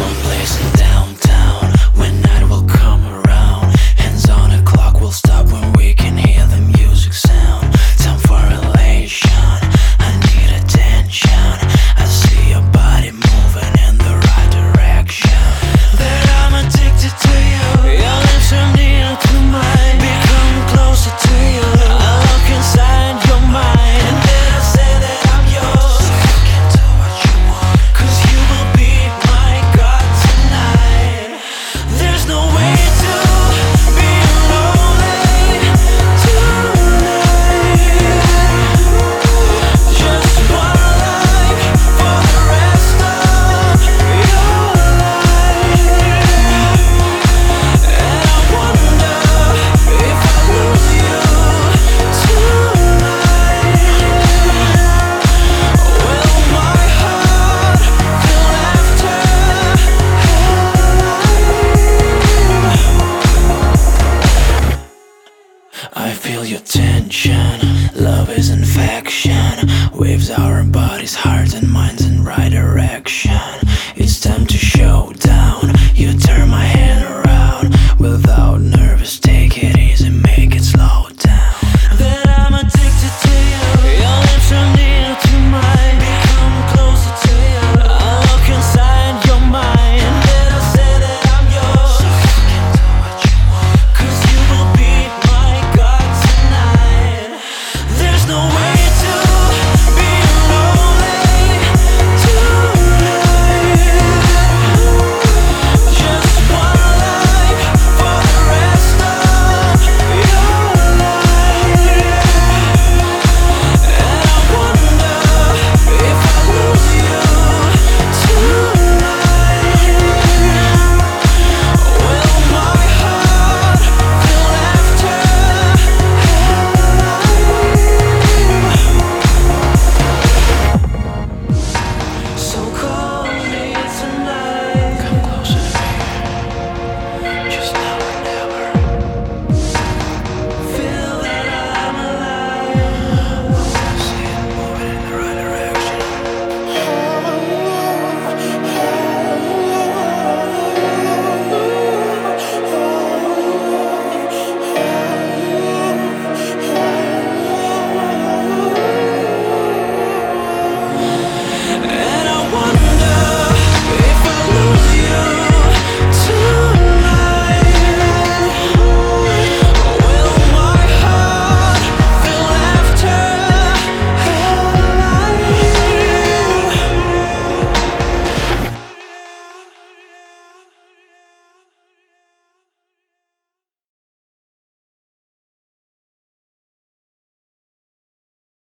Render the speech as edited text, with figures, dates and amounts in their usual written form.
We'll place it downtown when night will come around. Hands on a clock, we'll stop when we can hear the music sound. Time for elation, I need attention. I see your body moving in the right direction. That I'm addicted to you. Your lips are near to mine. Become closer to you. I look inside your mind, and then I say that I'm yours. So you can do what you want, 'cause you will be my God tonight. There's no way to be lonely tonight. Just one life for the rest of your life. And I wonder if I lose you tonight. Will my heart feel after I feel your tension. Love is infection. Waves are